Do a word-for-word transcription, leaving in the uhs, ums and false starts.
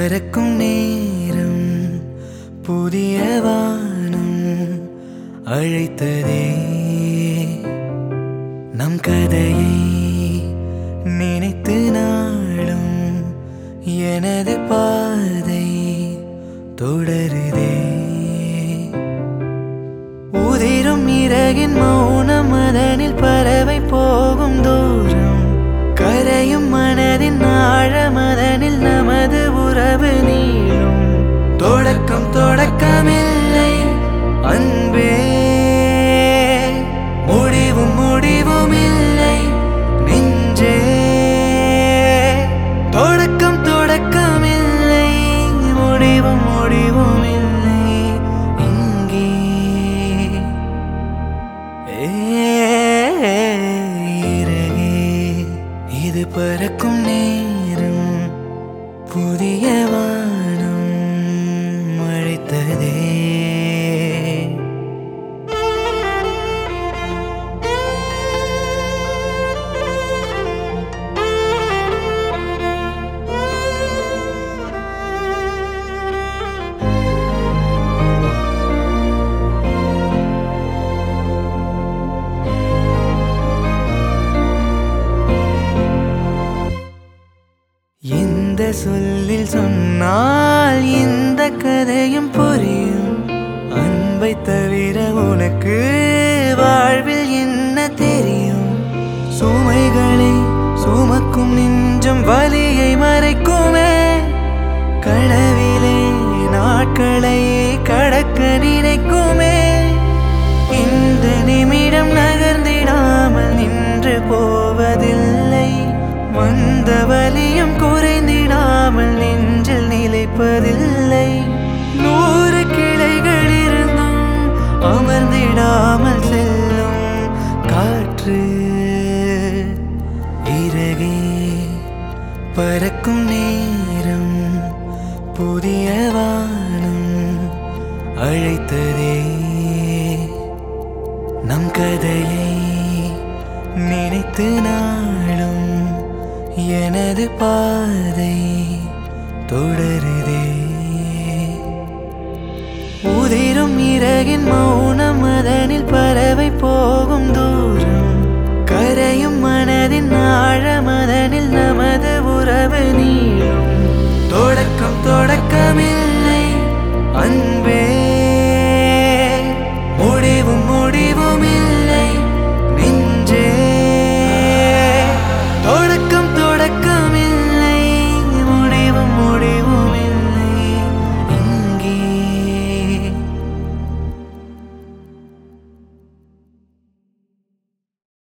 பறக்கும் நேரம் புதிய வானம் அழைத்ததே நம் கதையை நினைத்து நாளும் எனது பாதை தொடருதே உதிரும் இறகின் மௌனம் அதனில் பறவை போகும் தூரம் கரையும் மனதின் ஆழம் அதனில் நமது உறவு நீளும் தொடக்கம் தொடக்கமில்லை அன்பே முடிவும் முடிவும் இல்லை நெஞ்சே தொடக்கம் தொடக்கமில்லை முடிவும் முடிவும் இல்லை இங்கே இறகே இது பறக்கும் நேரம் புதிய வானம் அழைத்ததே இந்த சொல்லில் சொன்னால் இந்த கதையும் புரியும் அன்பை தவிர உனக்கு வாழ்வில் என்ன தெரியும் சுமைகளை சுமக்கும் நெஞ்சம் வலியை மறைக்குமே கனவிலே நாட்களை கடக்க நினைக்குமே இந்த நிமிடம் நகர்ந்திடாமல் நின்று போவதில்லை வந்த வலியும் குறைந்திடாமல் நெஞ்சில் நிலைப்பதில்லை நூறு கிளைகள் இருந்தும் அமர்ந்திடாமல் செல்லும் காற்று இறகே பறக்கும் நேரம் புதிய வானம் அழைத்ததே நம் கதையை நினைத்து நாளும் எனது பாதை தொடருதே உதிரும் இறகின் மௌனம் அதனில் பறவை போகும் தூரம் கரையும் மனதின் ஆழம் அதனில் நமது உறவு நீளும் தொடக்கம் தொடக்கமில்லை அன்பே முடிவும் முடிவும் இல்லை நெஞ்சே தொடக்கம் தொடக்கம்